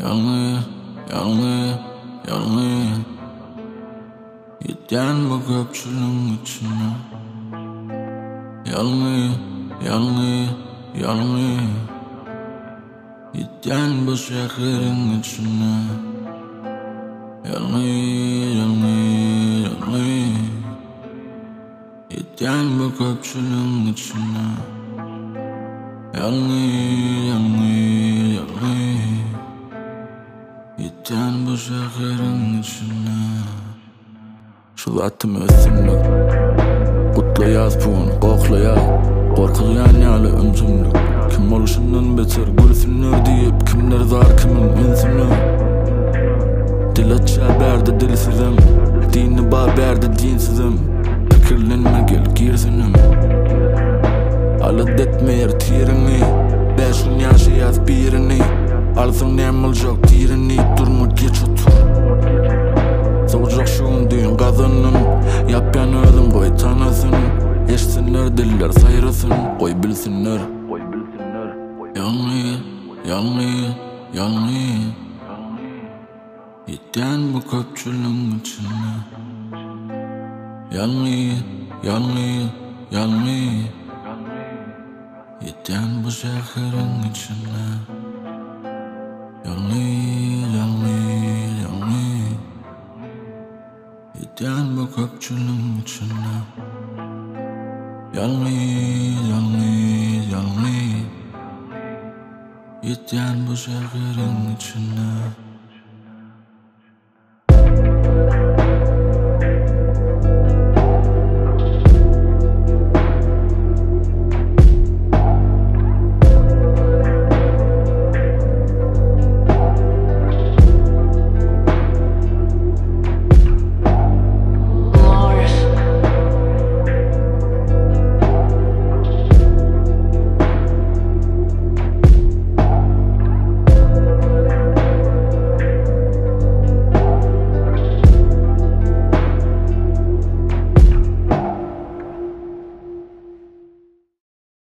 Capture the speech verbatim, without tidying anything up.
Yalnız, yalnız, yalnız Giden bu köpçülün içine. Yalnız, yalnız, yalnız Giden bu şehrin içine. Yalnız, yalnız, yalnız Giden bu köpçülün içine. Yalnız, yalnız, yalnız Giden bu şehrin içine. Şulatım ösümlük Kutlayaz puğun koklayaz Korkulayan yali ömsümlük. Kim oluşundan beter gülsünü deyip kimler zar kimin ünsünü. Dil açar berdi dilsizim, dini bağ berdi dinsizim. Fikirlenme gel girsinim, alıp etmeyer tirini. Beşin yaşayaz birini, alsın nemil yok tirini. Durma geç otur, savcak şuun düğün kazanın. Yapyan özüm koy tanısın, eşsinler diller sayrasın. Koy bilsinler, yalnız, yalnız, yalnız Giden bu köpçülün içine. Yalnız, yalnız, yalnız Giden bu şehrin içine. Yalnız, yalnız, yalnız Giden bu köpçülün içine. Yalnız, yalnız, yalnız Giden bu şehrin içine.